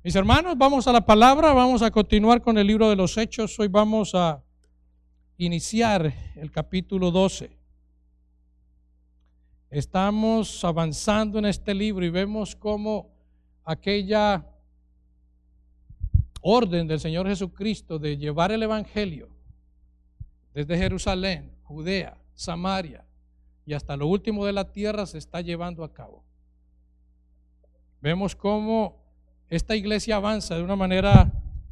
Mis hermanos, vamos a la palabra, vamos a continuar con el libro de los Hechos. Hoy vamos a iniciar el capítulo 12. Estamos avanzando en este libro y vemos cómo aquella orden del Señor Jesucristo de llevar el Evangelio desde Jerusalén, Judea, Samaria y hasta lo último de la tierra se está llevando a cabo. Vemos cómo esta iglesia avanza de una manera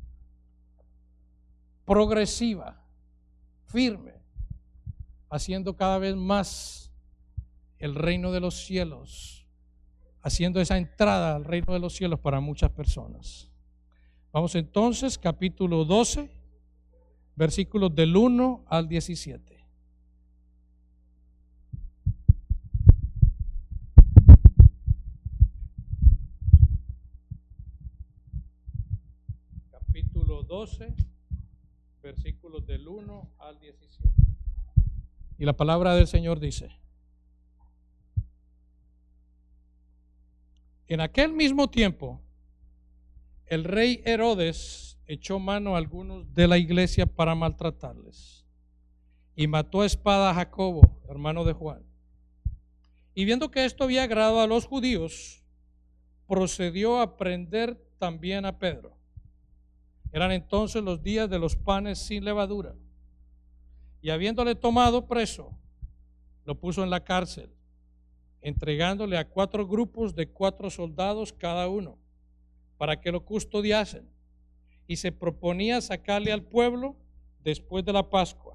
progresiva, firme, haciendo cada vez más el reino de los cielos, haciendo esa entrada al reino de los cielos para muchas personas. Vamos entonces, capítulo 12, versículos del 1 al 17. Capítulo 12, versículos del 1 al 17. Y la palabra del Señor dice: en aquel mismo tiempo, el rey Herodes echó mano a algunos de la iglesia para maltratarles y mató a espada a Jacobo, hermano de Juan. Y viendo que esto había agradado a los judíos, procedió a prender también a Pedro. Eran entonces los días de los panes sin levadura. Y habiéndole tomado preso, lo puso en la cárcel, entregándole a 4 grupos de 4 soldados cada uno, para que lo custodiasen, y se proponía sacarle al pueblo después de la Pascua.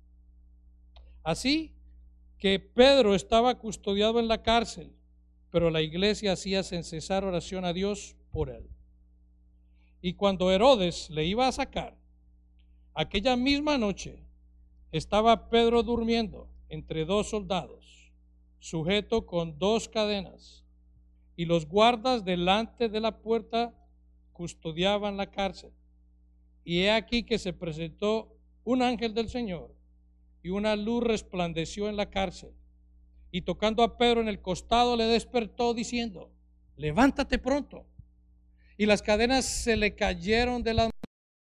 Así que Pedro estaba custodiado en la cárcel, pero la iglesia hacía sin cesar oración a Dios por él. Y cuando Herodes le iba a sacar, aquella misma noche estaba Pedro durmiendo entre 2 soldados, sujeto con 2 cadenas, y los guardas delante de la puerta custodiaban la cárcel. Y he aquí que se presentó un ángel del Señor, y una luz resplandeció en la cárcel, y tocando a Pedro en el costado le despertó diciendo: levántate pronto. Y las cadenas se le cayeron de las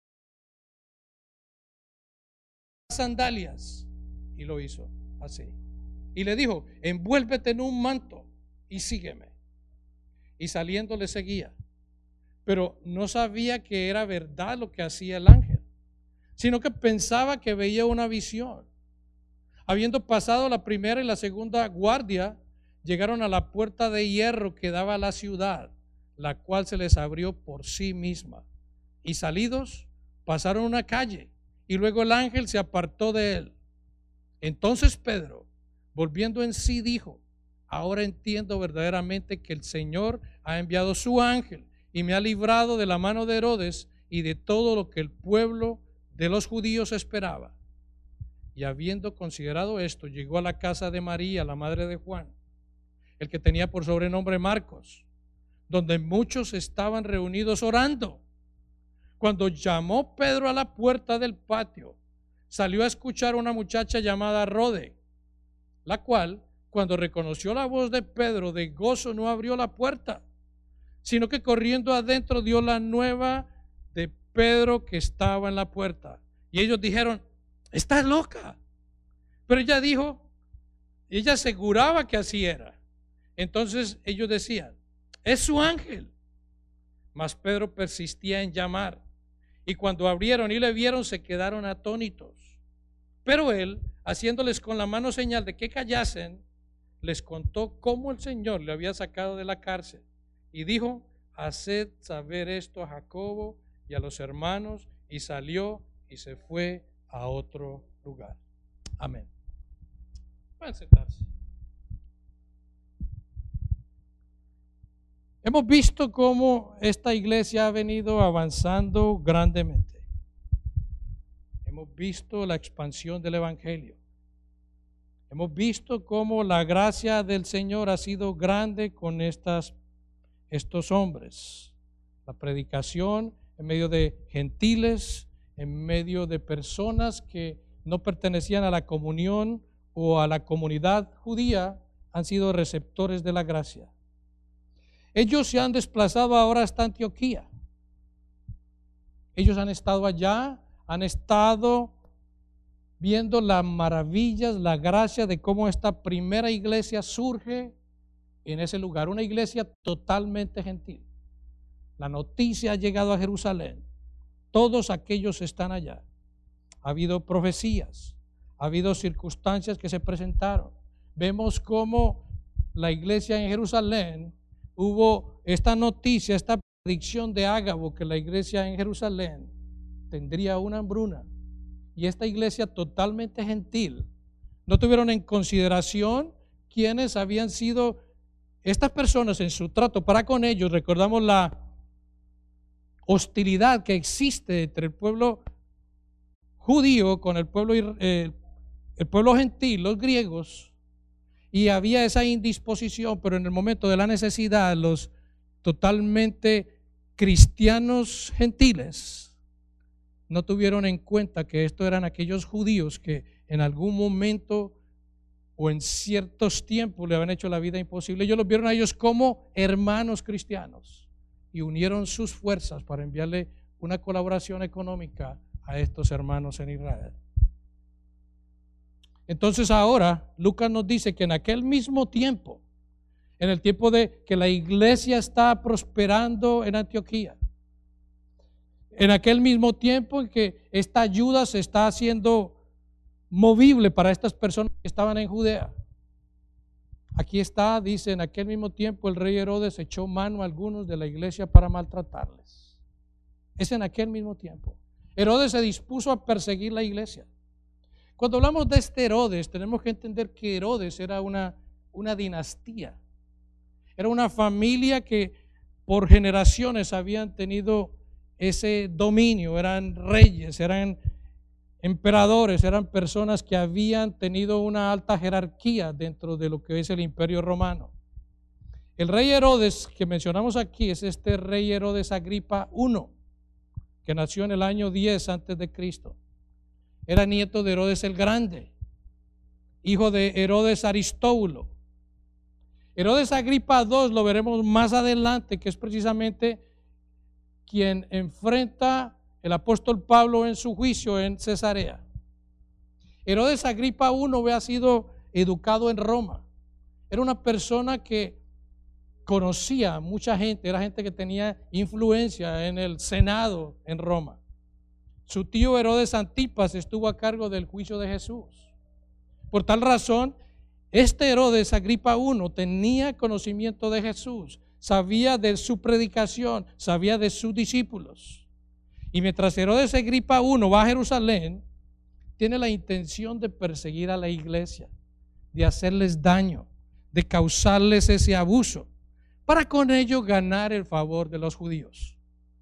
sandalias, y lo hizo así. Y le dijo: envuélvete en un manto y sígueme. Y saliendo le seguía, pero no sabía que era verdad lo que hacía el ángel, sino que pensaba que veía una visión. Habiendo pasado la primera y la segunda guardia, llegaron a la puerta de hierro que daba a la ciudad, la cual se les abrió por sí misma. Y salidos, pasaron una calle, y luego el ángel se apartó de él. Entonces Pedro, volviendo en sí, dijo: ahora entiendo verdaderamente que el Señor ha enviado su ángel y me ha librado de la mano de Herodes y de todo lo que el pueblo de los judíos esperaba. Y habiendo considerado esto, llegó a la casa de María, la madre de Juan, el que tenía por sobrenombre Marcos, donde muchos estaban reunidos orando. Cuando llamó Pedro a la puerta del patio, salió a escuchar a una muchacha llamada Rode, la cual, cuando reconoció la voz de Pedro, de gozo no abrió la puerta, sino que corriendo adentro dio la nueva de Pedro que estaba en la puerta. Y ellos dijeron: estás loca. Pero ella aseguraba que así era. Entonces ellos decían: es su ángel. Mas Pedro persistía en llamar, y cuando abrieron y le vieron, se quedaron atónitos. Pero él, haciéndoles con la mano señal de que callasen, les contó cómo el Señor le había sacado de la cárcel, y dijo: haced saber esto a Jacobo y a los hermanos. Y salió y se fue a otro lugar. Amén. Pueden sentarse. Hemos visto cómo esta iglesia ha venido avanzando grandemente. Hemos visto la expansión del Evangelio. Hemos visto cómo la gracia del Señor ha sido grande con estos hombres. La predicación en medio de gentiles, en medio de personas que no pertenecían a la comunión o a la comunidad judía, han sido receptores de la gracia. Ellos se han desplazado ahora hasta Antioquía, Ellos han estado allá, han estado viendo las maravillas, la gracia de cómo esta primera iglesia surge en ese lugar, una iglesia totalmente gentil. La noticia ha llegado a Jerusalén, todos aquellos están allá. Ha habido profecías, ha habido circunstancias que se presentaron. Vemos cómo la iglesia en Jerusalén, hubo esta noticia, esta predicción de Ágabo, que la iglesia en Jerusalén tendría una hambruna. Y esta iglesia totalmente gentil, no tuvieron en consideración quienes habían sido estas personas en su trato para con ellos. Recordamos la hostilidad que existe entre el pueblo judío con el pueblo gentil, los griegos, y había esa indisposición, pero en el momento de la necesidad, los totalmente cristianos gentiles no tuvieron en cuenta que estos eran aquellos judíos que en algún momento o en ciertos tiempos le habían hecho la vida imposible. Ellos los vieron a ellos como hermanos cristianos y unieron sus fuerzas para enviarle una colaboración económica a estos hermanos en Israel. Entonces ahora Lucas nos dice que en aquel mismo tiempo, en el tiempo de que la iglesia está prosperando en Antioquía, en aquel mismo tiempo en que esta ayuda se está haciendo movible para estas personas que estaban en Judea. Aquí está, dice, en aquel mismo tiempo el rey Herodes echó mano a algunos de la iglesia para maltratarles. Es en aquel mismo tiempo. Herodes se dispuso a perseguir la iglesia. Cuando hablamos de este Herodes, tenemos que entender que Herodes era una dinastía. Era una familia que por generaciones habían tenido ese dominio, eran reyes, eran emperadores, eran personas que habían tenido una alta jerarquía dentro de lo que es el imperio romano. El rey Herodes que mencionamos aquí es este rey Herodes Agripa I, que nació en el año 10 antes de Cristo. Era nieto de Herodes el Grande, hijo de Herodes Aristóbulo. Herodes Agripa II lo veremos más adelante, que es precisamente quien enfrenta el apóstol Pablo en su juicio en Cesarea. Herodes Agripa I había sido educado en Roma. Era una persona que conocía a mucha gente, era gente que tenía influencia en el Senado en Roma. Su tío Herodes Antipas estuvo a cargo del juicio de Jesús. Por tal razón, este Herodes Agripa I tenía conocimiento de Jesús, sabía de su predicación, sabía de sus discípulos. Y mientras Herodes Agripa I va a Jerusalén, tiene la intención de perseguir a la iglesia, de hacerles daño, de causarles ese abuso, para con ello ganar el favor de los judíos.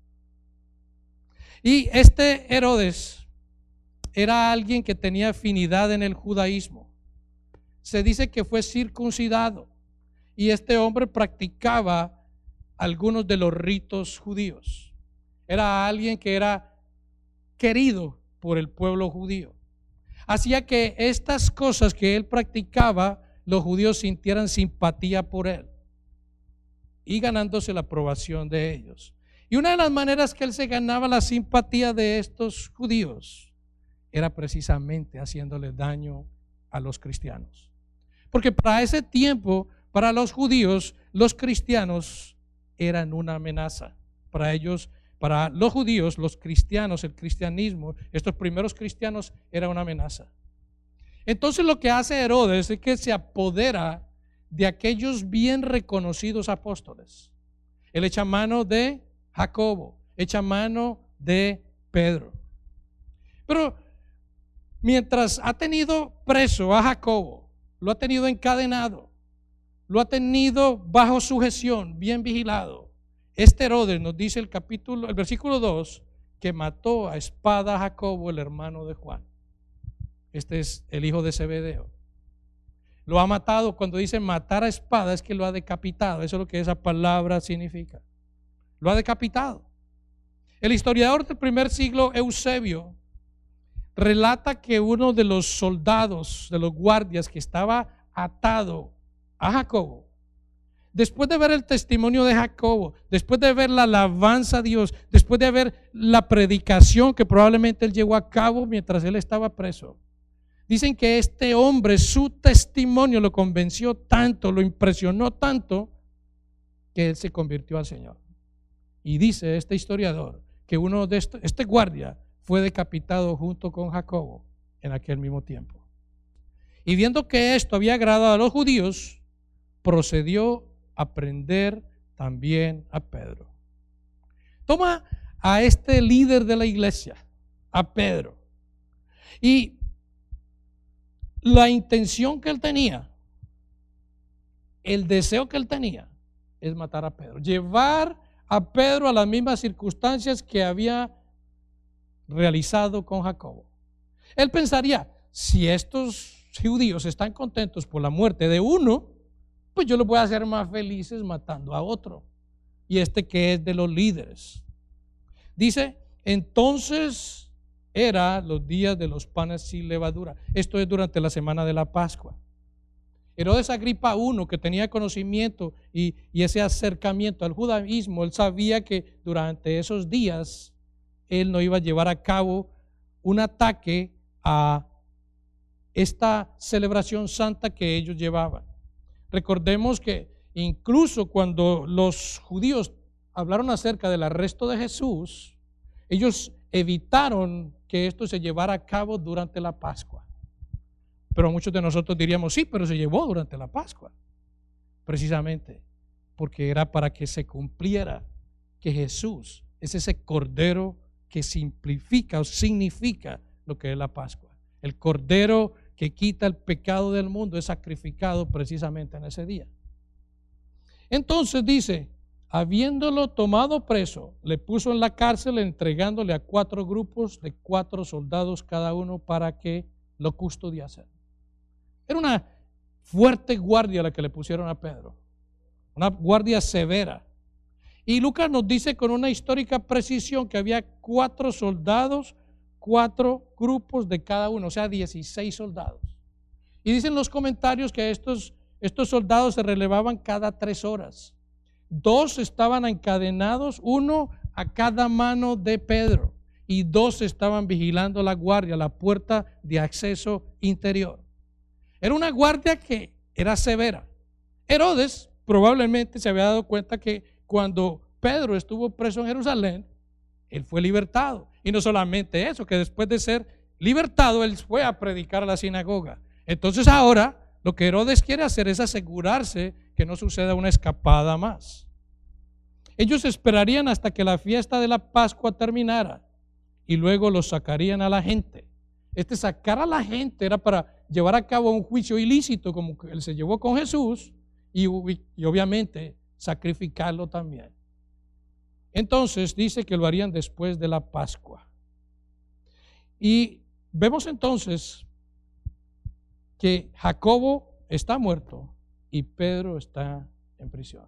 Y este Herodes era alguien que tenía afinidad en el judaísmo. Se dice que fue circuncidado y este hombre practicaba algunos de los ritos judíos. Era alguien que era querido por el pueblo judío. Hacía que estas cosas que él practicaba, los judíos sintieran simpatía por él y ganándose la aprobación de ellos. Y una de las maneras que él se ganaba la simpatía de estos judíos era precisamente haciéndole daño a los cristianos. Porque para ese tiempo, para los judíos, los cristianos eran una amenaza. Para ellos, para los judíos, los cristianos, el cristianismo, estos primeros cristianos era una amenaza. Entonces lo que hace Herodes es que se apodera de aquellos bien reconocidos apóstoles. Él echa mano de Jacobo, echa mano de Pedro. Pero mientras ha tenido preso a Jacobo, lo ha tenido encadenado, lo ha tenido bajo sujeción, bien vigilado. Este Herodes nos dice el versículo 2, que mató a espada a Jacobo, el hermano de Juan. Este es el hijo de Zebedeo. Lo ha matado. Cuando dice matar a espada es que lo ha decapitado. Eso es lo que esa palabra significa. Lo ha decapitado. El historiador del primer siglo, Eusebio, relata que uno de los soldados, de los guardias que estaba atado a Jacobo, después de ver el testimonio de Jacobo, después de ver la alabanza a Dios, después de ver la predicación que probablemente él llevó a cabo mientras él estaba preso, dicen que este hombre, su testimonio lo convenció tanto, lo impresionó tanto, que él se convirtió al Señor. Y dice este historiador que uno de este guardia fue decapitado junto con Jacobo en aquel mismo tiempo. Y viendo que esto había agradado a los judíos, procedió a prender también a Pedro. Toma a este líder de la iglesia, a Pedro, y la intención que él tenía, el deseo que él tenía, es matar a Pedro, llevar a Pedro a las mismas circunstancias que había realizado con Jacobo. Él pensaría, si estos judíos están contentos por la muerte de uno, pues yo los voy a hacer más felices matando a otro. Y este que es de los líderes. Dice, entonces era los días de los panes sin levadura. Esto es durante la semana de la Pascua. Herodes Agripa I, que tenía conocimiento y ese acercamiento al judaísmo, él sabía que durante esos días él no iba a llevar a cabo un ataque a esta celebración santa que ellos llevaban. Recordemos que incluso cuando los judíos hablaron acerca del arresto de Jesús, ellos evitaron que esto se llevara a cabo durante la Pascua. Pero muchos de nosotros diríamos, sí, pero se llevó durante la Pascua. Precisamente porque era para que se cumpliera que Jesús es ese cordero que simplifica o significa lo que es la Pascua. El cordero que quita el pecado del mundo es sacrificado precisamente en ese día. Entonces dice, habiéndolo tomado preso, le puso en la cárcel entregándole a 4 grupos de 4 soldados cada uno para que lo custodiasen. Era una fuerte guardia la que le pusieron a Pedro, una guardia severa. Y Lucas nos dice con una histórica precisión que había 4 soldados, 4 grupos de cada uno, o sea 16 soldados. Y dicen los comentarios que estos soldados se relevaban cada 3 horas. 2 estaban encadenados, 1 a cada mano de Pedro, y 2 estaban vigilando la guardia, la puerta de acceso interior. Era una guardia que era severa. Herodes probablemente se había dado cuenta que cuando Pedro estuvo preso en Jerusalén, él fue libertado. Y no solamente eso, que después de ser libertado, él fue a predicar a la sinagoga. Entonces ahora lo que Herodes quiere hacer es asegurarse que no suceda una escapada más. Ellos esperarían hasta que la fiesta de la Pascua terminara y luego los sacarían a la gente. Sacar a la gente era para llevar a cabo un juicio ilícito como que él se llevó con Jesús y obviamente sacrificarlo también. Entonces dice que lo harían después de la Pascua. Y vemos entonces que Jacobo está muerto y Pedro está en prisión.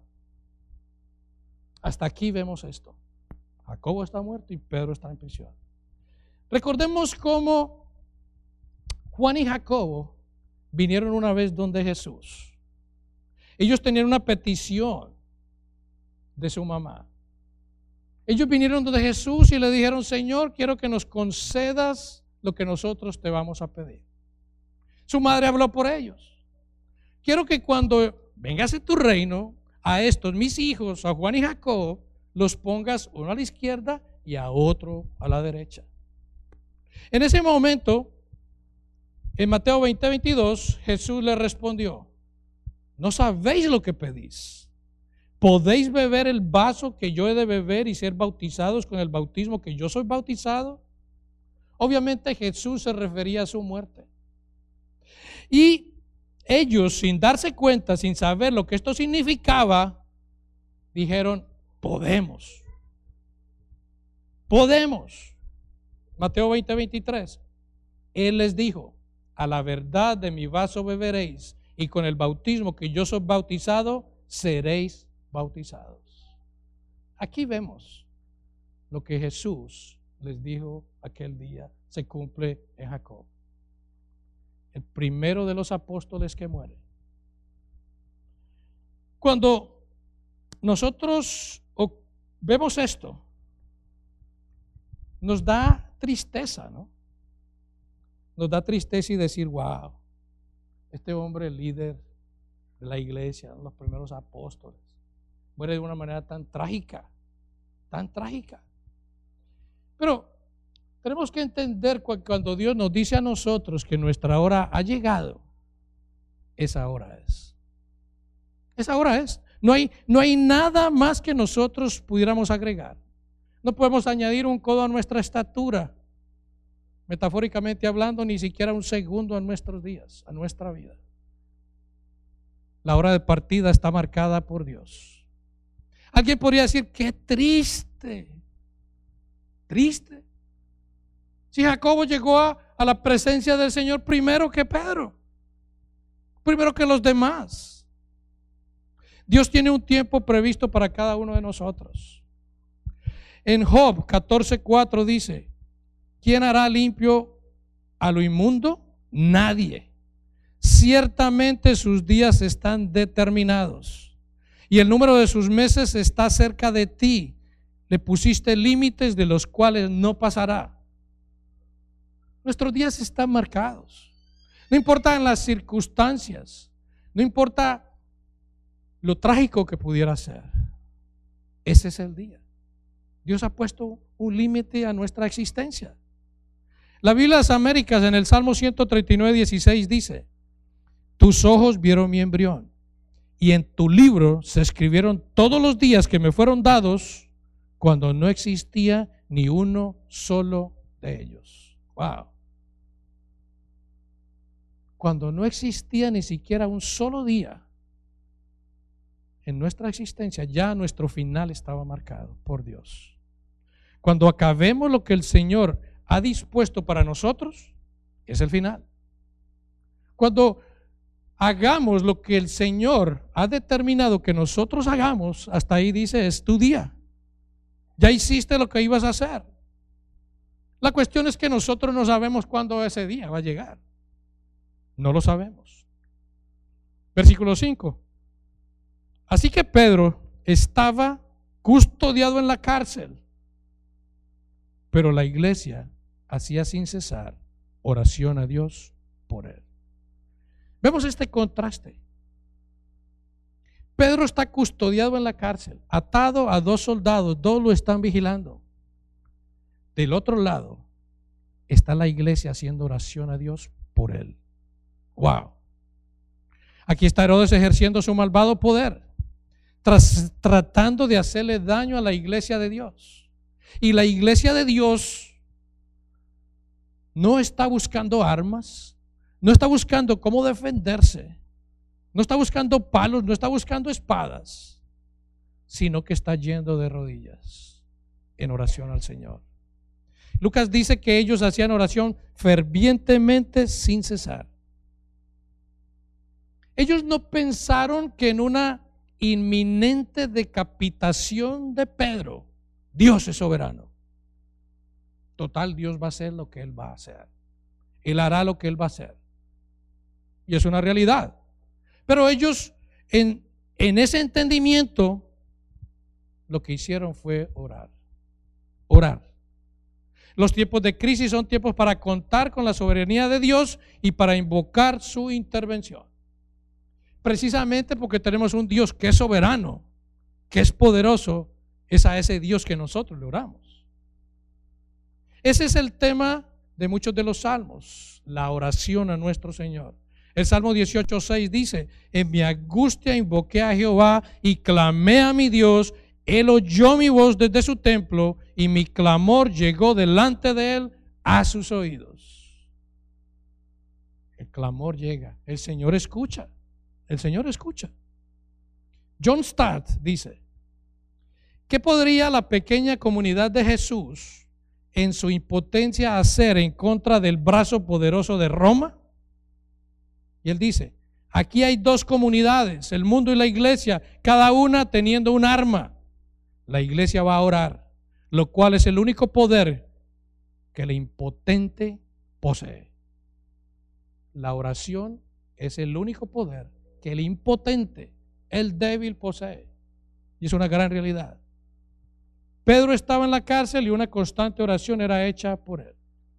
Hasta aquí vemos esto. Jacobo está muerto y Pedro está en prisión. Recordemos cómo Juan y Jacobo vinieron una vez donde Jesús. Ellos tenían una petición de su mamá. Ellos vinieron donde Jesús y le dijeron, Señor, quiero que nos concedas lo que nosotros te vamos a pedir. Su madre habló por ellos. Quiero que cuando vengas en tu reino, a estos mis hijos, a Juan y Jacob, los pongas uno a la izquierda y a otro a la derecha. En ese momento, en Mateo 20:22, Jesús le respondió, no sabéis lo que pedís. ¿Podéis beber el vaso que yo he de beber y ser bautizados con el bautismo que yo soy bautizado? Obviamente Jesús se refería a su muerte. Y ellos, sin darse cuenta, sin saber lo que esto significaba, dijeron, podemos. Mateo 20:23. Él les dijo, a la verdad de mi vaso beberéis y con el bautismo que yo soy bautizado, seréis bautizados. Aquí vemos lo que Jesús les dijo aquel día, se cumple en Jacob. El primero de los apóstoles que muere. Cuando nosotros vemos esto, nos da tristeza, ¿no? Nos da tristeza y decir, wow, este hombre líder de la iglesia, los primeros apóstoles, muere de una manera tan trágica, tan trágica. Pero tenemos que entender cuando Dios nos dice a nosotros que nuestra hora ha llegado, esa hora es. Esa hora es. No hay nada más que nosotros pudiéramos agregar. No podemos añadir un codo a nuestra estatura, metafóricamente hablando, ni siquiera un segundo a nuestros días, a nuestra vida. La hora de partida está marcada por Dios. Alguien podría decir, qué triste, triste. Si Jacobo llegó a la presencia del Señor primero que Pedro, primero que los demás. Dios tiene un tiempo previsto para cada uno de nosotros. En Job 14:4 dice, ¿quién hará limpio a lo inmundo? Nadie. Ciertamente sus días están determinados y el número de sus meses está cerca de ti. Le pusiste límites de los cuales no pasará. Nuestros días están marcados. No importa en las circunstancias, no importa lo trágico que pudiera ser. Ese es el día. Dios ha puesto un límite a nuestra existencia. La Biblia de las Américas en el Salmo 139:16 dice, tus ojos vieron mi embrión y en tu libro se escribieron todos los días que me fueron dados cuando no existía ni uno solo de ellos. Wow. Cuando no existía ni siquiera un solo día en nuestra existencia, ya nuestro final estaba marcado por Dios. Cuando acabemos lo que el Señor ha dispuesto para nosotros, es el final. Cuando hagamos lo que el Señor ha determinado que nosotros hagamos, hasta ahí dice, es tu día. Ya hiciste lo que ibas a hacer. La cuestión es que nosotros no sabemos cuándo ese día va a llegar. No lo sabemos. Versículo 5. Así que Pedro estaba custodiado en la cárcel, pero la iglesia hacía sin cesar oración a Dios por él. Vemos este contraste. Pedro está custodiado en la cárcel, atado a 2 soldados, 2 lo están vigilando. Del otro lado está la iglesia haciendo oración a Dios por él. Wow. Aquí está Herodes ejerciendo su malvado poder, tratando de hacerle daño a la iglesia de Dios. Y la iglesia de Dios no está buscando armas, no está buscando cómo defenderse, no está buscando palos, no está buscando espadas, sino que está yendo de rodillas en oración al Señor. Lucas dice que ellos hacían oración fervientemente sin cesar. Ellos no pensaron que en una inminente decapitación de Pedro, Dios es soberano. Total, Dios va a hacer lo que Él va a hacer. Él hará lo que Él va a hacer. Y es una realidad. Pero ellos en ese entendimiento lo que hicieron fue orar. Orar. Los tiempos de crisis son tiempos para contar con la soberanía de Dios y para invocar su intervención. Precisamente porque tenemos un Dios que es soberano, que es poderoso, es a ese Dios que nosotros le oramos. Ese es el tema de muchos de los salmos, la oración a nuestro Señor. El Salmo 18:6 dice, en mi angustia invoqué a Jehová y clamé a mi Dios, Él oyó mi voz desde su templo y mi clamor llegó delante de Él a sus oídos. El clamor llega, el Señor escucha, el Señor escucha. John Stott dice, ¿qué podría la pequeña comunidad de Jesús en su impotencia hacer en contra del brazo poderoso de Roma? Y él dice, aquí hay 2 comunidades, el mundo y la iglesia, cada una teniendo un arma. La iglesia va a orar, lo cual es el único poder que el impotente posee. La oración es el único poder que el impotente, el débil posee. Y es una gran realidad. Pedro estaba en la cárcel y una constante oración era hecha por él.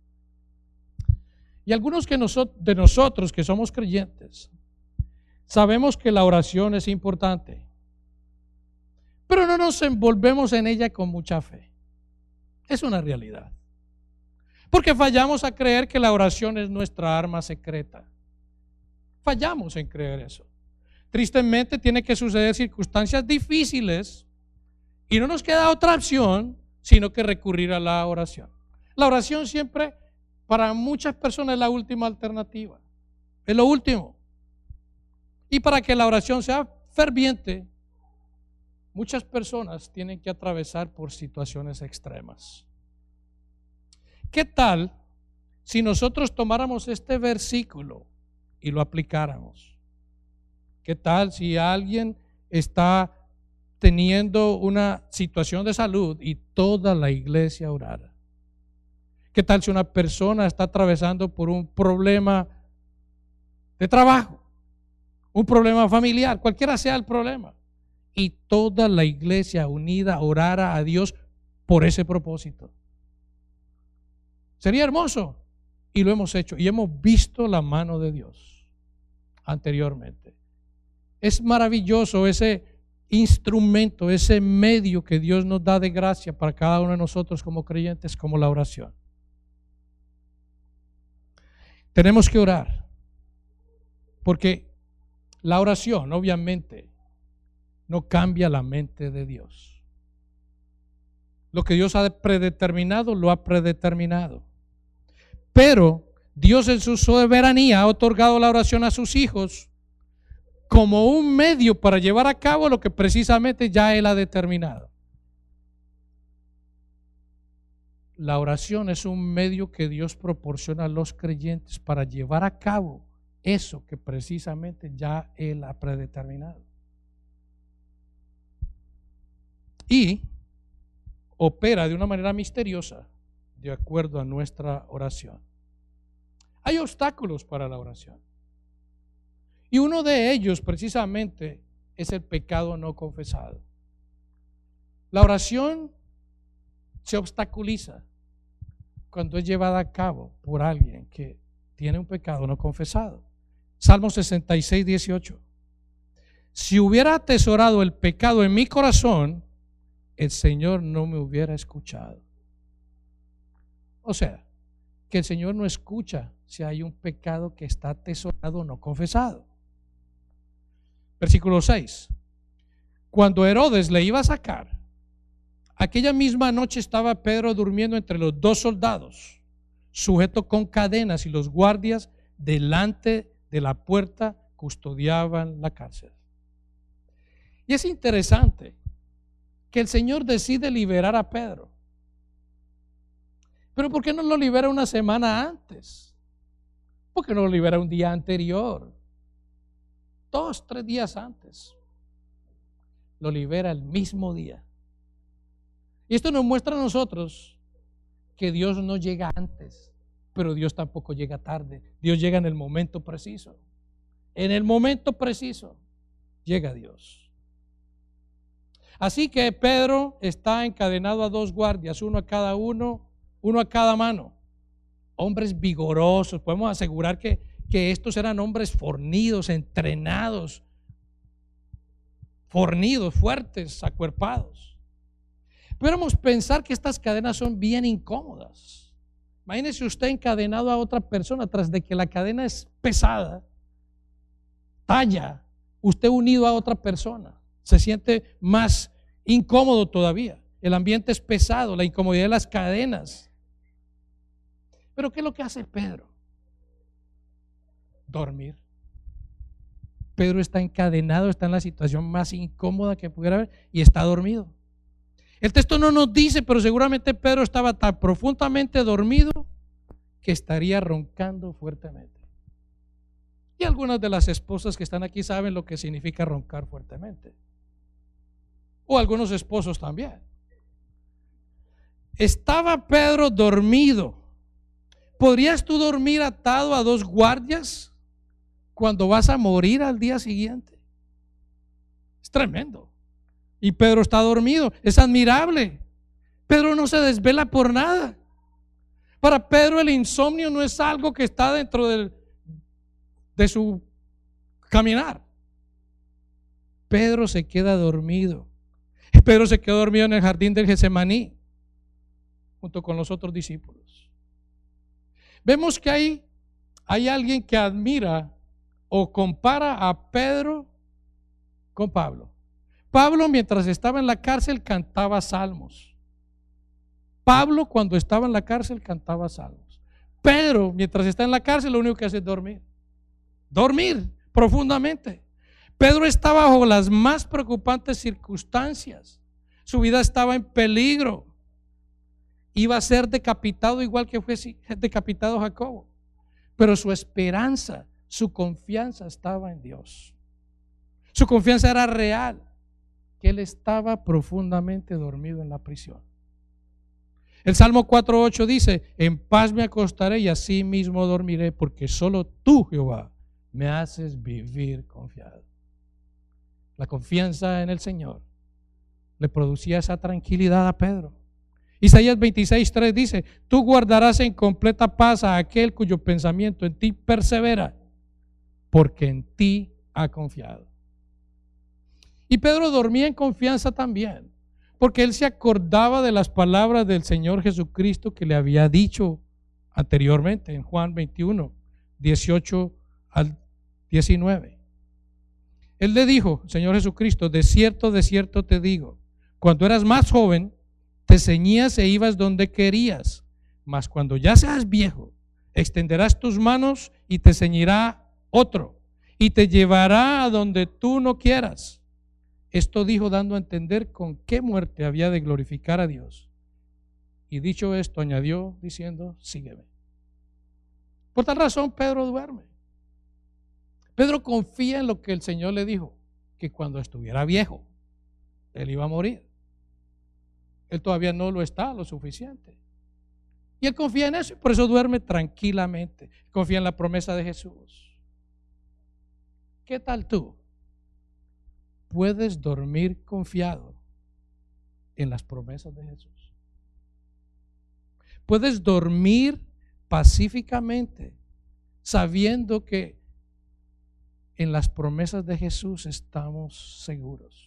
Y algunos de nosotros que somos creyentes, sabemos que la oración es importante, pero no nos envolvemos en ella con mucha fe. Es una realidad. Porque fallamos a creer que la oración es nuestra arma secreta. Fallamos en creer eso. Tristemente tiene que suceder circunstancias difíciles y no nos queda otra opción sino que recurrir a la oración. La oración siempre para muchas personas es la última alternativa. Es lo último. Y para que la oración sea ferviente, muchas personas tienen que atravesar por situaciones extremas. ¿Qué tal si nosotros tomáramos este versículo y lo aplicáramos? ¿Qué tal si alguien está teniendo una situación de salud y toda la iglesia orara? ¿Qué tal si una persona está atravesando por un problema de trabajo, un problema familiar, cualquiera sea el problema, y toda la iglesia unida orara a Dios por ese propósito? Sería hermoso, y lo hemos hecho, y hemos visto la mano de Dios anteriormente. Es maravilloso ese instrumento, ese medio que Dios nos da de gracia para cada uno de nosotros como creyentes, como la oración. Tenemos que orar, porque la oración obviamente no cambia la mente de Dios. Lo que Dios ha predeterminado, lo ha predeterminado. Pero Dios en su soberanía ha otorgado la oración a sus hijos como un medio para llevar a cabo lo que precisamente ya Él ha determinado. La oración es un medio que Dios proporciona a los creyentes para llevar a cabo eso que precisamente ya Él ha predeterminado. Y opera de una manera misteriosa de acuerdo a nuestra oración. Hay obstáculos para la oración. Y uno de ellos precisamente es el pecado no confesado. La oración se obstaculiza cuando es llevada a cabo por alguien que tiene un pecado no confesado. Salmo 66, 18. Si hubiera atesorado el pecado en mi corazón, el Señor no me hubiera escuchado. O sea, que el Señor no escucha si hay un pecado que está atesorado o no confesado. Versículo 6. Cuando Herodes le iba a sacar, aquella misma noche estaba Pedro durmiendo entre los dos soldados, sujeto con cadenas, y los guardias delante de la puerta custodiaban la cárcel. Y es interesante que el Señor decide liberar a Pedro. Pero ¿por qué no lo libera una semana antes? ¿Por qué no lo libera un día anterior? 2, 3 días antes. Lo libera el mismo día. Y esto nos muestra a nosotros que Dios no llega antes, pero Dios tampoco llega tarde. Dios llega en el momento preciso. En el momento preciso llega Dios. Así que Pedro está encadenado a 2 guardias, uno a cada mano. Hombres vigorosos, podemos asegurar que estos eran hombres fornidos, entrenados, fuertes, acuerpados. Podemos pensar que estas cadenas son bien incómodas. Imagínese usted encadenado a otra persona, tras de que la cadena es pesada, talla, usted unido a otra persona. Se siente más incómodo todavía. El ambiente es pesado, la incomodidad de las cadenas. Pero ¿qué es lo que hace Pedro? Dormir. Pedro está encadenado, está en la situación más incómoda que pudiera haber y está dormido. El texto no nos dice, pero seguramente Pedro estaba tan profundamente dormido que estaría roncando fuertemente. Y algunas de las esposas que están aquí saben lo que significa roncar fuertemente. O algunos esposos también. Estaba Pedro dormido. ¿Podrías tú dormir atado a 2 guardias cuando vas a morir al día siguiente? tremendo. Y Pedro está dormido. Es admirable. Pedro no se desvela por nada. Para Pedro el insomnio no es algo que está dentro de su caminar. Pedro se queda dormido. Pedro se quedó dormido en el jardín del Getsemaní junto con los otros discípulos. Vemos que hay alguien que admira o compara a Pedro con Pablo. Pablo, mientras estaba en la cárcel, cantaba salmos. Pablo, cuando estaba en la cárcel, cantaba salmos. Pedro, mientras está en la cárcel, lo único que hace es dormir. Dormir profundamente. Pedro estaba bajo las más preocupantes circunstancias. Su vida estaba en peligro. Iba a ser decapitado igual que fue decapitado Jacobo. Pero su esperanza, su confianza estaba en Dios. Su confianza era real, que él estaba profundamente dormido en la prisión. El Salmo 4:8 dice: en paz me acostaré y así mismo dormiré, porque solo tú, Jehová, me haces vivir confiado. La confianza en el Señor le producía esa tranquilidad a Pedro. Isaías 26:3 dice: tú guardarás en completa paz a aquel cuyo pensamiento en ti persevera, porque en ti ha confiado. Y Pedro dormía en confianza también, porque él se acordaba de las palabras del Señor Jesucristo que le había dicho anteriormente en Juan 21:18-19. Él le dijo, Señor Jesucristo: de cierto te digo, cuando eras más joven, te ceñías e ibas donde querías, mas cuando ya seas viejo, extenderás tus manos y te ceñirá otro, y te llevará a donde tú no quieras. Esto dijo dando a entender con qué muerte había de glorificar a Dios. Y dicho esto, añadió diciendo: sígueme. Por tal razón, Pedro duerme. Pedro confía en lo que el Señor le dijo, que cuando estuviera viejo, él iba a morir. Él todavía no lo está lo suficiente. Y él confía en eso y por eso duerme tranquilamente. Confía en la promesa de Jesús. ¿Qué tal tú? ¿Puedes dormir confiado en las promesas de Jesús? ¿Puedes dormir pacíficamente sabiendo que en las promesas de Jesús estamos seguros?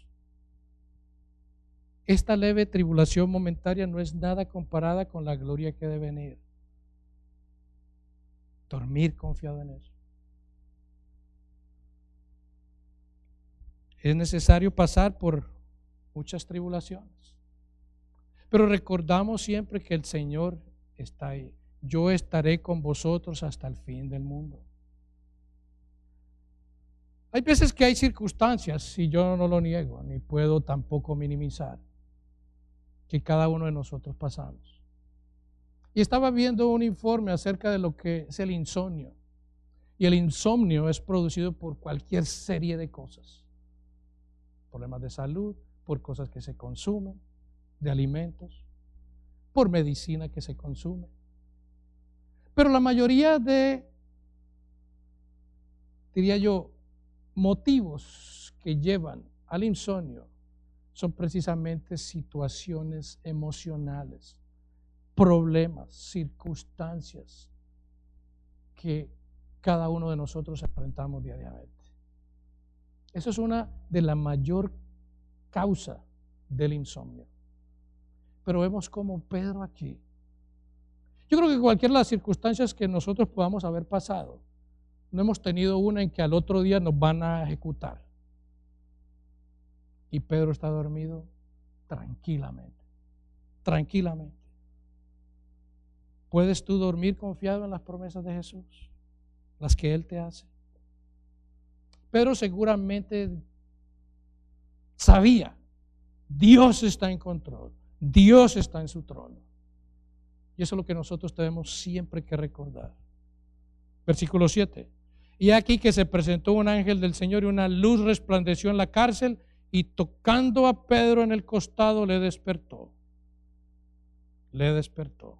Esta leve tribulación momentaria no es nada comparada con la gloria que debe venir. Dormir confiado en eso. Es necesario pasar por muchas tribulaciones, pero recordamos siempre que el Señor está ahí. Yo estaré con vosotros hasta el fin del mundo. Hay veces que hay circunstancias, y yo no lo niego, ni puedo tampoco minimizar, que cada uno de nosotros pasamos. Y estaba viendo un informe acerca de lo que es el insomnio. Y el insomnio es producido por cualquier serie de cosas. Problemas de salud, por cosas que se consumen, de alimentos, por medicina que se consume. Pero la mayoría de, diría yo, motivos que llevan al insomnio son precisamente situaciones emocionales, problemas, circunstancias que cada uno de nosotros enfrentamos diariamente. Eso es una de la mayor causa del insomnio. Pero vemos como Pedro aquí. Yo creo que cualquiera de las circunstancias que nosotros podamos haber pasado, no hemos tenido una en que al otro día nos van a ejecutar. Y Pedro está dormido tranquilamente. Tranquilamente. ¿Puedes tú dormir confiado en las promesas de Jesús? Las que Él te hace. Pedro seguramente sabía, Dios está en control, Dios está en su trono. Y eso es lo que nosotros tenemos siempre que recordar. Versículo 7. Y aquí que se presentó un ángel del Señor y una luz resplandeció en la cárcel, y tocando a Pedro en el costado le despertó. Le despertó.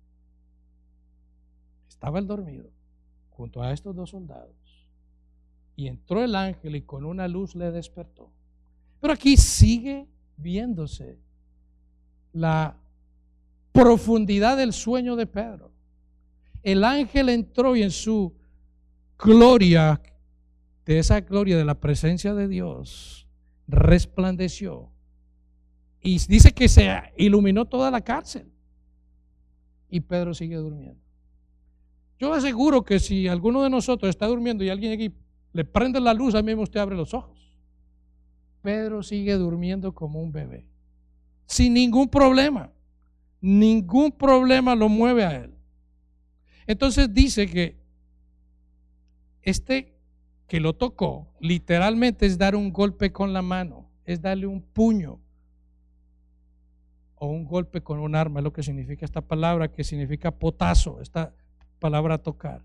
Estaba él dormido junto a estos dos soldados. Y entró el ángel y con una luz le despertó. Pero aquí sigue viéndose la profundidad del sueño de Pedro. El ángel entró y en su gloria, de esa gloria de la presencia de Dios, resplandeció. Y dice que se iluminó toda la cárcel. Y Pedro sigue durmiendo. Yo aseguro que si alguno de nosotros está durmiendo y alguien aquí le prende la luz, a mí usted abre los ojos. Pedro sigue durmiendo como un bebé, sin ningún problema. Ningún problema lo mueve a él. Entonces dice que que lo tocó, literalmente es dar un golpe con la mano, es darle un puño o un golpe con un arma, es lo que significa esta palabra, que significa potazo, esta palabra tocar.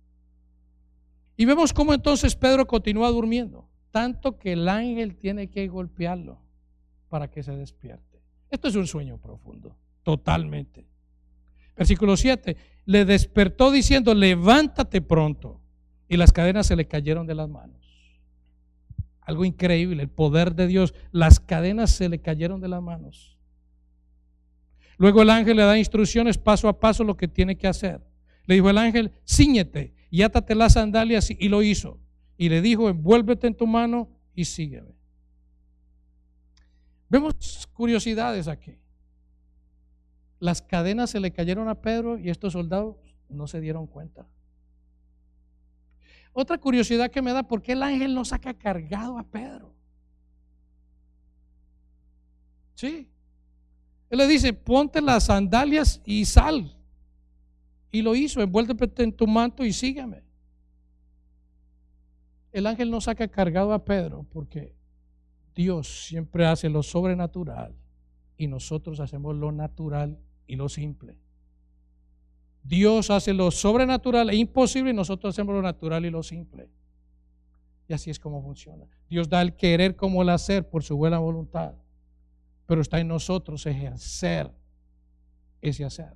Y vemos cómo entonces Pedro continúa durmiendo, tanto que el ángel tiene que golpearlo para que se despierte. Esto es un sueño profundo, totalmente. Versículo 7, le despertó diciendo, levántate pronto. Y las cadenas se le cayeron de las manos. Algo increíble, el poder de Dios. Las cadenas se le cayeron de las manos. Luego el ángel le da instrucciones paso a paso lo que tiene que hacer. Le dijo el ángel, cíñete y átate las sandalias, y lo hizo. Y le dijo, envuélvete en tu mano y sígueme. Vemos curiosidades aquí. Las cadenas se le cayeron a Pedro y estos soldados no se dieron cuenta. Otra curiosidad que me da, ¿por qué el ángel no saca cargado a Pedro? Sí. Él le dice, ponte las sandalias y sal. Y lo hizo, envuélvete en tu manto y sígueme. El ángel no saca cargado a Pedro porque Dios siempre hace lo sobrenatural y nosotros hacemos lo natural y lo simple. Dios hace lo sobrenatural e imposible y nosotros hacemos lo natural y lo simple. Y así es como funciona. Dios da el querer como el hacer por su buena voluntad, pero está en nosotros ejercer ese hacer.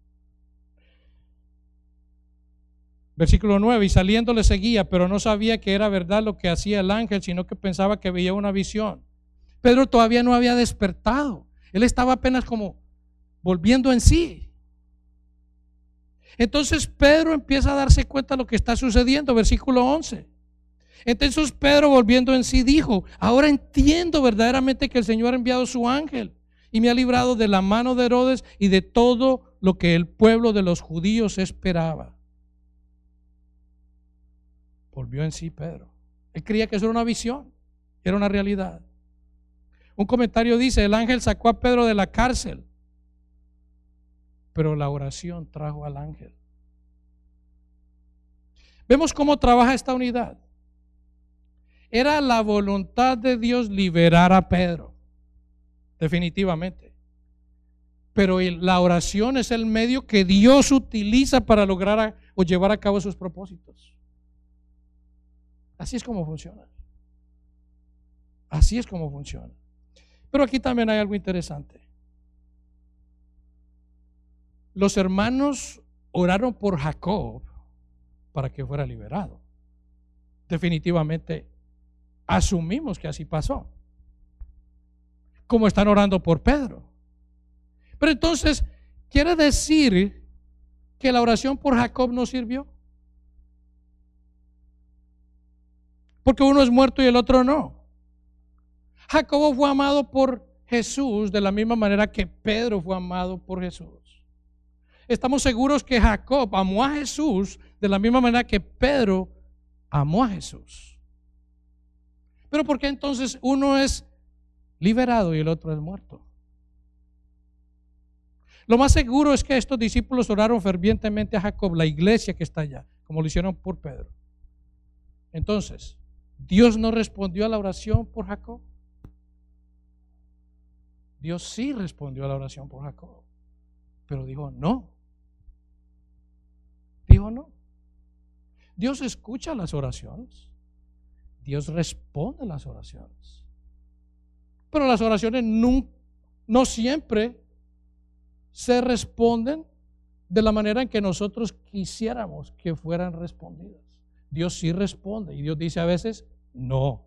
Versículo 9, y saliendo le seguía, pero no sabía que era verdad lo que hacía el ángel, sino que pensaba que veía una visión. Pedro todavía no había despertado. Él estaba apenas como volviendo en sí. Entonces Pedro empieza a darse cuenta de lo que está sucediendo. Versículo 11. Entonces Pedro, volviendo en sí, dijo, ahora entiendo verdaderamente que el Señor ha enviado su ángel y me ha librado de la mano de Herodes y de todo lo que el pueblo de los judíos esperaba. Volvió en sí Pedro. Él creía que eso era una visión, era una realidad. Un comentario dice, el ángel sacó a Pedro de la cárcel, pero la oración trajo al ángel. Vemos cómo trabaja esta unidad. Era la voluntad de Dios liberar a Pedro, definitivamente. Pero la oración es el medio que Dios utiliza para lograr o llevar a cabo sus propósitos. Así es como funciona. Así es como funciona. Pero aquí también hay algo interesante. Los hermanos oraron por Jacob para que fuera liberado. Definitivamente asumimos que así pasó. Como están orando por Pedro. Pero entonces, ¿quiere decir que la oración por Jacob no sirvió? Porque uno es muerto y el otro no. Jacobo fue amado por Jesús de la misma manera que Pedro fue amado por Jesús. Estamos seguros que Jacob amó a Jesús de la misma manera que Pedro amó a Jesús. Pero ¿por qué entonces uno es liberado y el otro es muerto? Lo más seguro es que estos discípulos oraron fervientemente a Jacob, la iglesia que está allá, como lo hicieron por Pedro. Entonces, ¿Dios no respondió a la oración por Jacob? Dios sí respondió a la oración por Jacob, pero dijo no. Dijo no. Dios escucha las oraciones. Dios responde a las oraciones. Pero las oraciones no siempre se responden de la manera en que nosotros quisiéramos que fueran respondidas. Dios sí responde y Dios dice a veces no.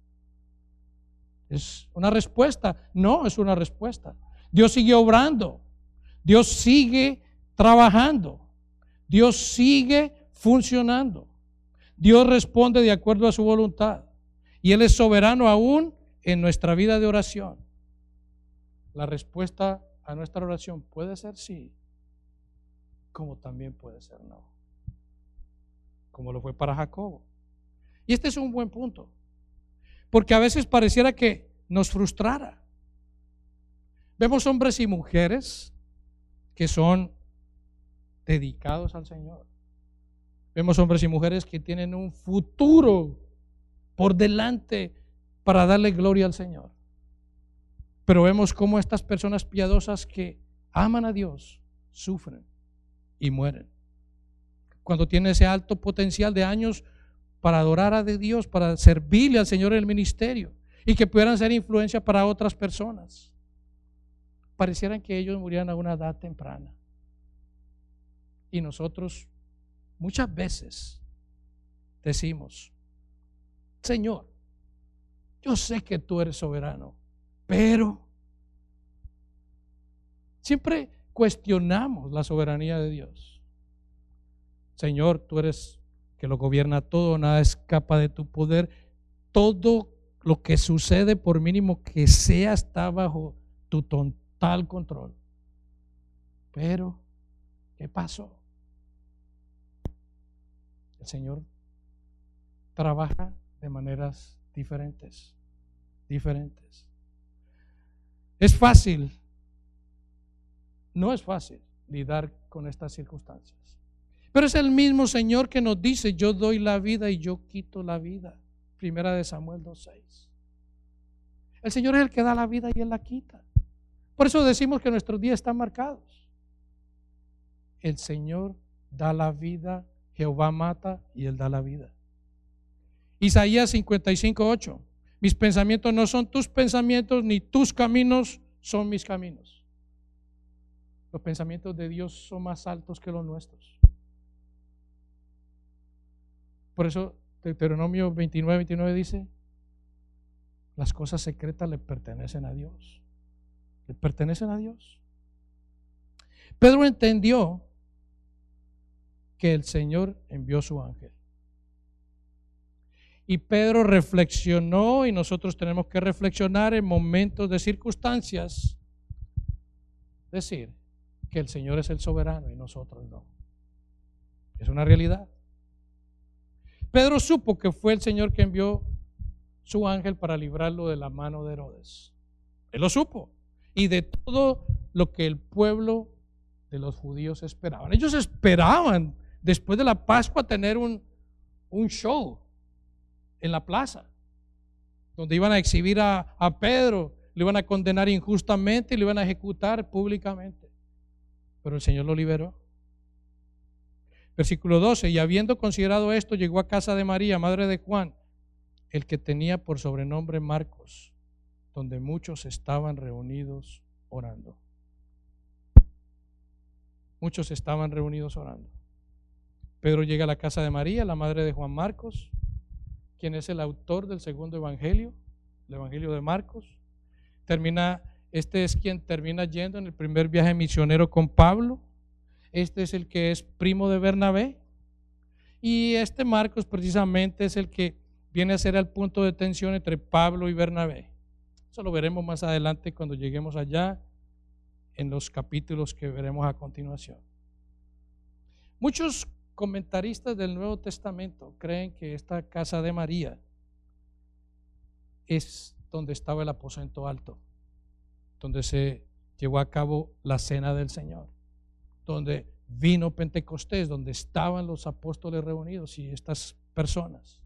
¿Es una respuesta? No, es una respuesta. Dios sigue obrando, Dios sigue trabajando, Dios sigue funcionando. Dios responde de acuerdo a su voluntad y Él es soberano aún en nuestra vida de oración. La respuesta a nuestra oración puede ser sí, como también puede ser no, como lo fue para Jacobo. Y este es un buen punto, porque a veces pareciera que nos frustrara. Vemos hombres y mujeres que son dedicados al Señor. Vemos hombres y mujeres que tienen un futuro por delante para darle gloria al Señor. Pero vemos cómo estas personas piadosas que aman a Dios sufren y mueren. Cuando tienen ese alto potencial de años para adorar a Dios, para servirle al Señor en el ministerio y que pudieran ser influencia para otras personas, parecieran que ellos murieran a una edad temprana. Y nosotros muchas veces decimos: Señor, yo sé que tú eres soberano, pero siempre cuestionamos la soberanía de Dios. Señor, tú eres que lo gobierna todo, nada escapa de tu poder. Todo lo que sucede, por mínimo que sea, está bajo tu total control. Pero, ¿qué pasó? El Señor trabaja de maneras diferentes. Es fácil, no es fácil lidiar con estas circunstancias. Pero es el mismo Señor que nos dice: yo doy la vida y yo quito la vida. Primera de Samuel 2:6. El Señor es el que da la vida y Él la quita. Por eso decimos que nuestros días están marcados. El Señor da la vida, Jehová mata y Él da la vida. Isaías 55:8. Mis pensamientos no son tus pensamientos, ni tus caminos son mis caminos. Los pensamientos de Dios son más altos que los nuestros. Por eso Deuteronomio 29:29 dice: las cosas secretas le pertenecen a Dios. Le pertenecen a Dios. Pedro entendió que el Señor envió su ángel. Y Pedro reflexionó, y nosotros tenemos que reflexionar en momentos de circunstancias, decir que el Señor es el soberano y nosotros no. Es una realidad. Pedro supo que fue el Señor que envió su ángel para librarlo de la mano de Herodes. Él lo supo. Y de todo lo que el pueblo de los judíos esperaban. Ellos esperaban después de la Pascua tener un show en la plaza, donde iban a exhibir a Pedro, lo iban a condenar injustamente y lo iban a ejecutar públicamente. Pero el Señor lo liberó. Versículo 12: y habiendo considerado esto, llegó a casa de María, madre de Juan, el que tenía por sobrenombre Marcos, donde muchos estaban reunidos orando. Muchos estaban reunidos orando. Pedro llega a la casa de María, la madre de Juan Marcos, quien es el autor del segundo evangelio, el evangelio de Marcos. Este es quien termina yendo en el primer viaje misionero con Pablo. Este es el que es primo de Bernabé. Y este Marcos precisamente es el que viene a ser el punto de tensión entre Pablo y Bernabé. Eso lo veremos más adelante cuando lleguemos allá en los capítulos que veremos a continuación. Muchos comentaristas del Nuevo Testamento creen que esta casa de María es donde estaba el aposento alto, donde se llevó a cabo la cena del Señor, donde vino Pentecostés, donde estaban los apóstoles reunidos y estas personas.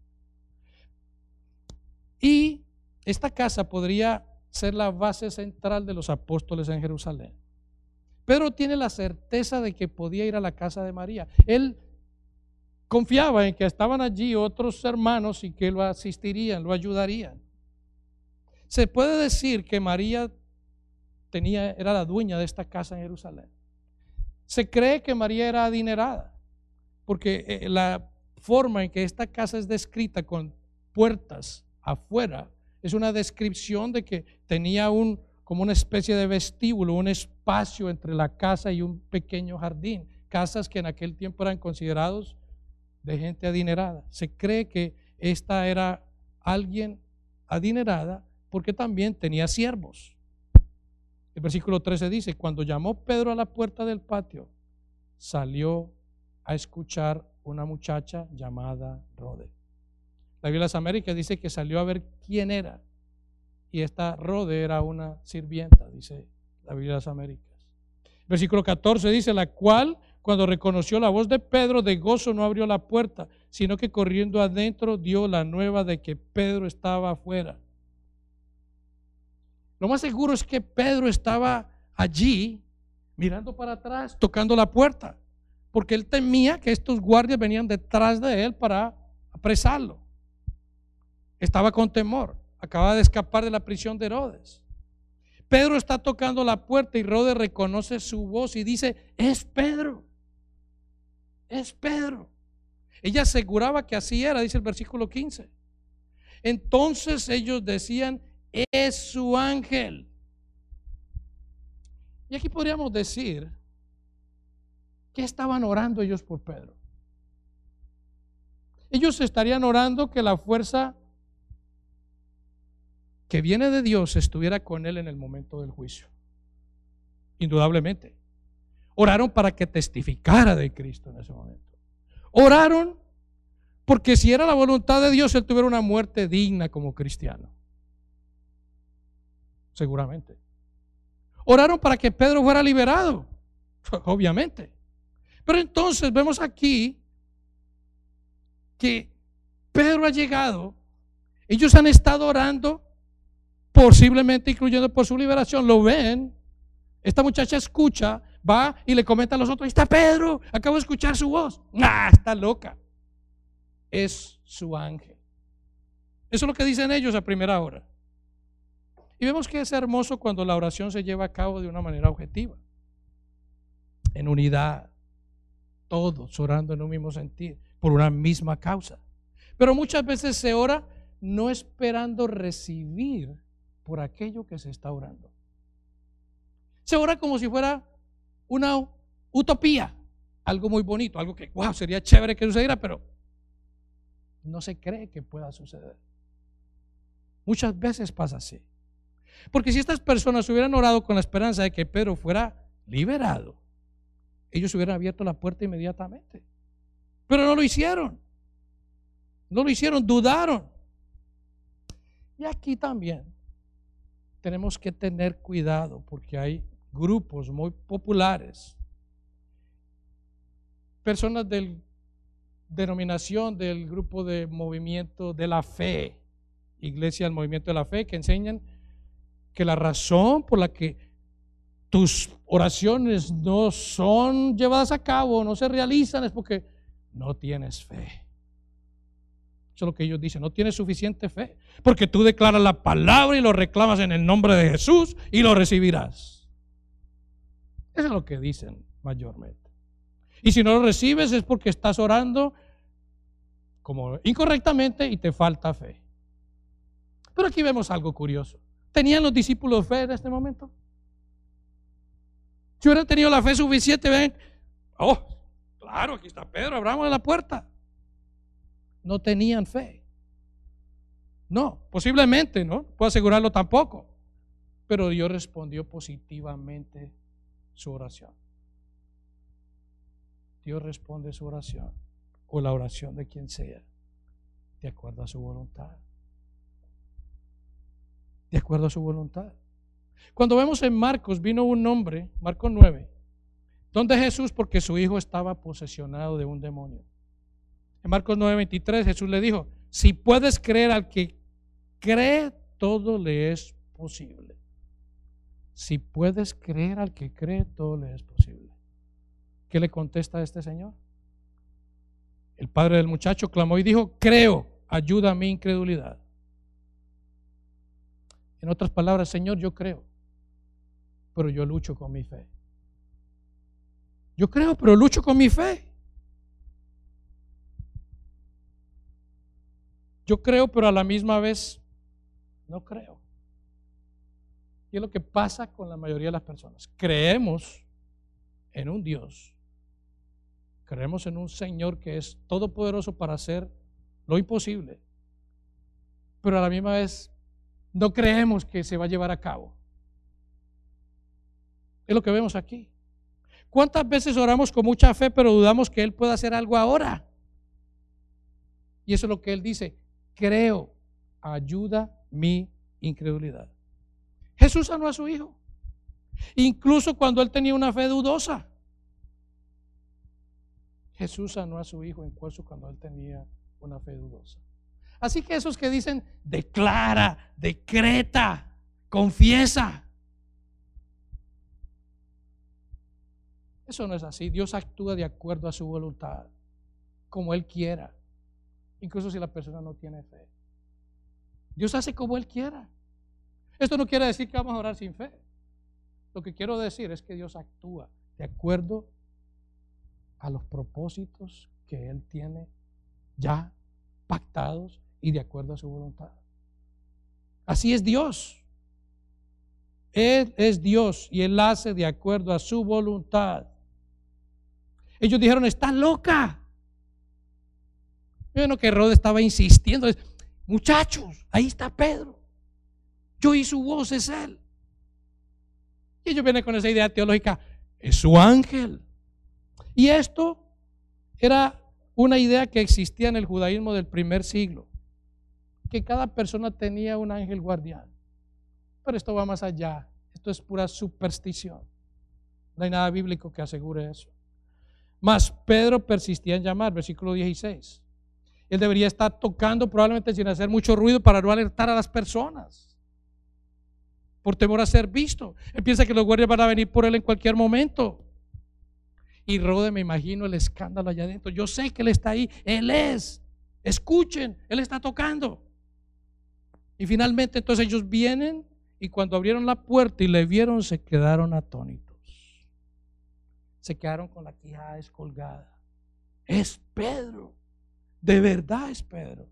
Y esta casa podría ser la base central de los apóstoles en Jerusalén. Pedro tiene la certeza de que podía ir a la casa de María. Él confiaba en que estaban allí otros hermanos y que lo asistirían, lo ayudarían. Se puede decir que María era la dueña de esta casa en Jerusalén. Se cree que María era adinerada, porque la forma en que esta casa es descrita con puertas afuera es una descripción de que tenía como una especie de vestíbulo, un espacio entre la casa y un pequeño jardín. Casas que en aquel tiempo eran considerados de gente adinerada. Se cree que esta era alguien adinerada porque también tenía siervos. El versículo 13 dice: cuando llamó Pedro a la puerta del patio, salió a escuchar una muchacha llamada Rode. La Biblia de las Américas dice que salió a ver quién era, y esta Rode era una sirvienta, dice la Biblia de las Américas. Versículo 14 dice: la cual, cuando reconoció la voz de Pedro, de gozo no abrió la puerta, sino que corriendo adentro dio la nueva de que Pedro estaba afuera. Lo más seguro es que Pedro estaba allí mirando para atrás, tocando la puerta, porque él temía que estos guardias venían detrás de él para apresarlo. Estaba con temor, acababa de escapar de la prisión de Herodes. Pedro está tocando la puerta y Herodes reconoce su voz y dice: es Pedro, es Pedro. Ella aseguraba que así era, dice el versículo 15. Entonces ellos decían: es su ángel. Y aquí podríamos decir que estaban orando ellos por Pedro. Ellos estarían orando que la fuerza que viene de Dios estuviera con él en el momento del juicio. Indudablemente. Oraron para que testificara de Cristo en ese momento. Oraron porque si era la voluntad de Dios, él tuviera una muerte digna como cristiano. Seguramente. Oraron para que Pedro fuera liberado. Obviamente. Pero entonces vemos aquí que Pedro ha llegado. Ellos han estado orando, posiblemente incluyendo por su liberación. Lo ven. Esta muchacha escucha, va y le comenta a los otros: está Pedro, acabo de escuchar su voz. Está loca. Es su ángel. Eso es lo que dicen ellos a primera hora. Y vemos que es hermoso cuando la oración se lleva a cabo de una manera objetiva, en unidad, todos orando en un mismo sentido, por una misma causa. Pero muchas veces se ora no esperando recibir por aquello que se está orando. Se ora como si fuera una utopía, algo muy bonito, algo que wow, sería chévere que sucediera, pero no se cree que pueda suceder. Muchas veces pasa así. Porque si estas personas hubieran orado con la esperanza de que Pedro fuera liberado, ellos hubieran abierto la puerta inmediatamente. Pero no lo hicieron. No lo hicieron, dudaron. Y aquí también tenemos que tener cuidado, porque hay grupos muy populares, personas del denominación del grupo de movimiento de la fe, iglesia del movimiento de la fe, que enseñan que la razón por la que tus oraciones no son llevadas a cabo, no se realizan, es porque no tienes fe. Eso es lo que ellos dicen: no tienes suficiente fe, porque tú declaras la palabra y lo reclamas en el nombre de Jesús y lo recibirás. Eso es lo que dicen mayormente. Y si no lo recibes es porque estás orando como incorrectamente y te falta fe. Pero aquí vemos algo curioso. ¿Tenían los discípulos fe en este momento? Si hubieran tenido la fe suficiente, ven, oh, claro, aquí está Pedro, abramos la puerta. No tenían fe. No, posiblemente, no puedo asegurarlo tampoco. Pero Dios respondió positivamente su oración. Dios responde su oración, o la oración de quien sea, de acuerdo a su voluntad. De acuerdo a su voluntad. Cuando vemos en Marcos, vino un hombre, Marcos 9, donde Jesús, porque su hijo estaba posesionado de un demonio. En Marcos 9:23 Jesús le dijo: si puedes creer, al que cree, todo le es posible. Si puedes creer, al que cree, todo le es posible. ¿Qué le contesta a este señor? El padre del muchacho clamó y dijo: creo, ayuda a mi incredulidad. En otras palabras: Señor, yo creo, pero yo lucho con mi fe. Yo creo, pero lucho con mi fe. yo creo, pero a la misma vez no creo. Y es lo que pasa con la mayoría de las personas. Creemos en un Dios, creemos en un Señor que es todopoderoso para hacer lo imposible, pero a la misma vez no creemos que se va a llevar a cabo. Es lo que vemos aquí. ¿Cuántas veces oramos con mucha fe, pero dudamos que Él pueda hacer algo ahora? Y eso es lo que Él dice: creo, ayuda mi incredulidad. Jesús sanó a su hijo, incluso cuando él tenía una fe dudosa. Jesús sanó a su hijo incluso cuando él tenía una fe dudosa. Así que esos que dicen declara, decreta, confiesa, eso no es así. Dios actúa de acuerdo a su voluntad, como Él quiera, incluso si la persona no tiene fe. Dios hace como Él quiera. Esto no quiere decir que vamos a orar sin fe. Lo que quiero decir es que Dios actúa de acuerdo a los propósitos que Él tiene ya pactados y de acuerdo a su voluntad. Así es Dios. Él es Dios y Él hace de acuerdo a su voluntad. Ellos dijeron: está loca. Bueno, que Herodes estaba insistiendo: muchachos, ahí está Pedro. Yo oí su voz, es Él. Y ellos vienen con esa idea teológica: es su ángel. Y esto era una idea que existía en el judaísmo del primer siglo, que cada persona tenía un ángel guardián. Pero esto va más allá. Esto es pura superstición. No hay nada bíblico que asegure eso. Mas Pedro persistía en llamar, versículo 16. Él debería estar tocando probablemente sin hacer mucho ruido para no alertar a las personas, por temor a ser visto. Él piensa que los guardias van a venir por él en cualquier momento. Y Rode, me imagino el escándalo allá adentro. Yo sé que Él está ahí. Él es. Escuchen, Él está tocando. Y finalmente entonces ellos vienen, y cuando abrieron la puerta y le vieron, se quedaron atónitos. Se quedaron con la quijada descolgada. Es Pedro. De verdad es Pedro.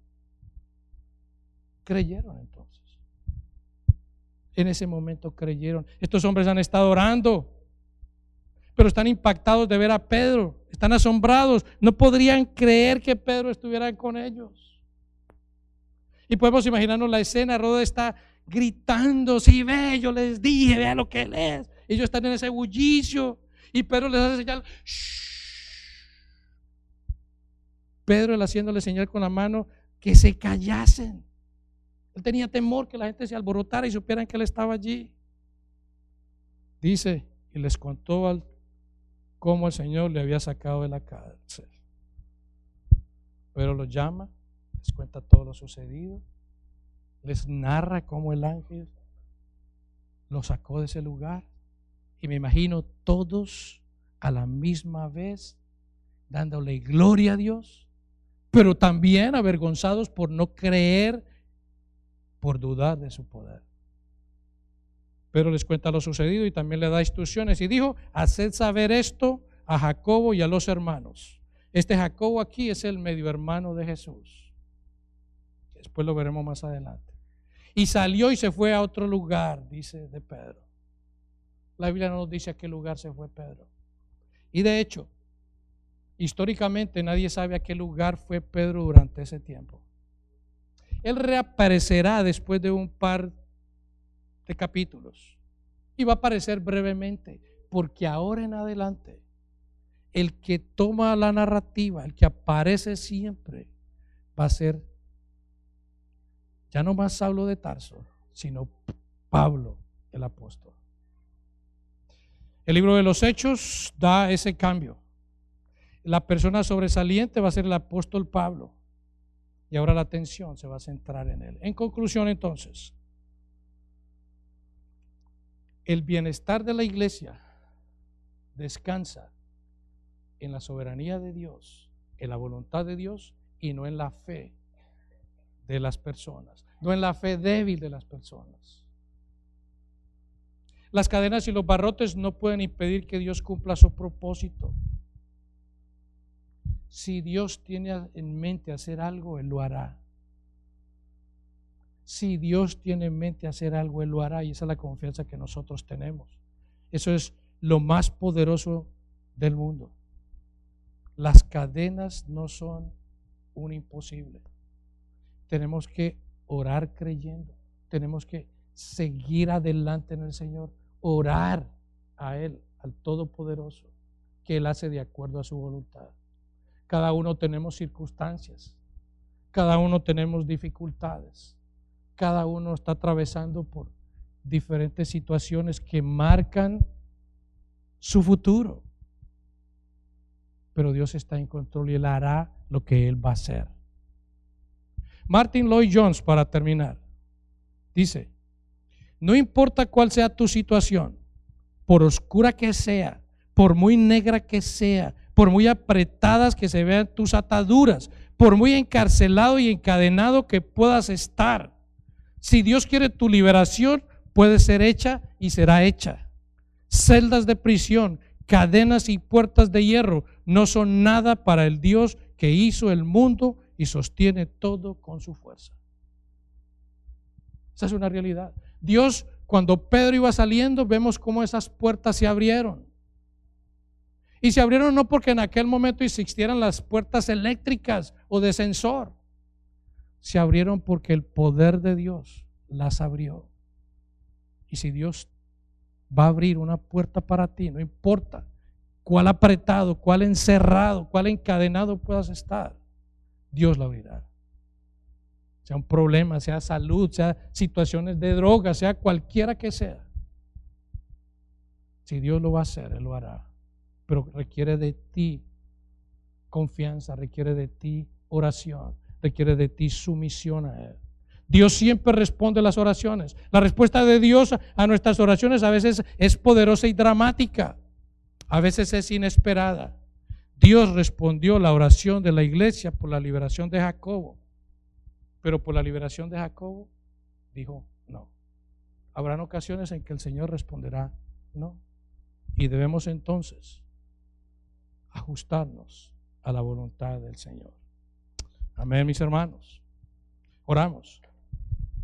Creyeron entonces. En ese momento creyeron. Estos hombres han estado orando, pero están impactados de ver a Pedro. Están asombrados. No podrían creer que Pedro estuviera con ellos. Y podemos imaginarnos la escena. Herodes está gritando: si ve, yo les dije, vea lo que Él es. Ellos están en ese bullicio y Pedro les hace señal. Shh. Pedro, él haciéndole señal con la mano que se callasen. Él tenía temor que la gente se alborotara y supieran que Él estaba allí. Dice, y les contó cómo el Señor le había sacado de la cárcel. Pero los llama, les cuenta todo lo sucedido, les narra cómo el ángel lo sacó de ese lugar. Y me imagino todos a la misma vez dándole gloria a Dios, pero también avergonzados por no creer, por dudar de su poder. Pero les cuenta lo sucedido y también le da instrucciones y dijo: haced saber esto a Jacobo y a los hermanos. Este Jacobo aquí es el medio hermano de Jesús. Después lo veremos más adelante. Y salió y se fue a otro lugar, dice de Pedro. La Biblia no nos dice a qué lugar se fue Pedro. Y de hecho, históricamente nadie sabe a qué lugar fue Pedro durante ese tiempo. Él reaparecerá después de un par de capítulos y va a aparecer brevemente, porque ahora en adelante el que toma la narrativa, el que aparece siempre, va a ser ya no más Saulo de Tarso, sino Pablo el apóstol. El libro de los Hechos da ese cambio. La persona sobresaliente va a ser el apóstol Pablo. Y ahora la atención se va a centrar en él. En conclusión, entonces, el bienestar de la iglesia descansa en la soberanía de Dios, en la voluntad de Dios, y no en la fe de las personas, no en la fe débil de las personas. Las cadenas y los barrotes no pueden impedir que Dios cumpla su propósito. Si Dios tiene en mente hacer algo, Él lo hará. Si Dios tiene en mente hacer algo, Él lo hará, y esa es la confianza que nosotros tenemos. Eso es lo más poderoso del mundo. Las cadenas no son un imposible. Tenemos que orar creyendo. Tenemos que seguir adelante en el Señor. Orar a Él, al Todopoderoso, que Él hace de acuerdo a su voluntad. Cada uno tenemos circunstancias. Cada uno tenemos dificultades. Cada uno está atravesando por diferentes situaciones que marcan su futuro. Pero Dios está en control y Él hará lo que Él va a hacer. Martin Lloyd-Jones, para terminar, dice: no importa cuál sea tu situación, por oscura que sea, por muy negra que sea, por muy apretadas que se vean tus ataduras, por muy encarcelado y encadenado que puedas estar, si Dios quiere tu liberación, puede ser hecha y será hecha. Celdas de prisión, cadenas y puertas de hierro no son nada para el Dios que hizo el mundo y sostiene todo con su fuerza. Esa es una realidad. Dios, cuando Pedro iba saliendo, vemos cómo esas puertas se abrieron. Y se abrieron no porque en aquel momento existieran las puertas eléctricas o de sensor. Se abrieron porque el poder de Dios las abrió. Y si Dios va a abrir una puerta para ti, no importa cuál apretado, cuál encerrado, cuál encadenado puedas estar, Dios la abrirá. Sea un problema, sea salud, sea situaciones de droga, sea cualquiera que sea. Si Dios lo va a hacer, Él lo hará. Pero requiere de ti confianza, requiere de ti oración, requiere de ti sumisión a Él. Dios siempre responde las oraciones. La respuesta de Dios a nuestras oraciones a veces es poderosa y dramática, a veces es inesperada. Dios respondió la oración de la iglesia por la liberación de Jacobo, pero por la liberación de Jacobo dijo no. Habrán ocasiones en que el Señor responderá no, y debemos entonces ajustarnos a la voluntad del Señor. Amén, mis hermanos. Oramos.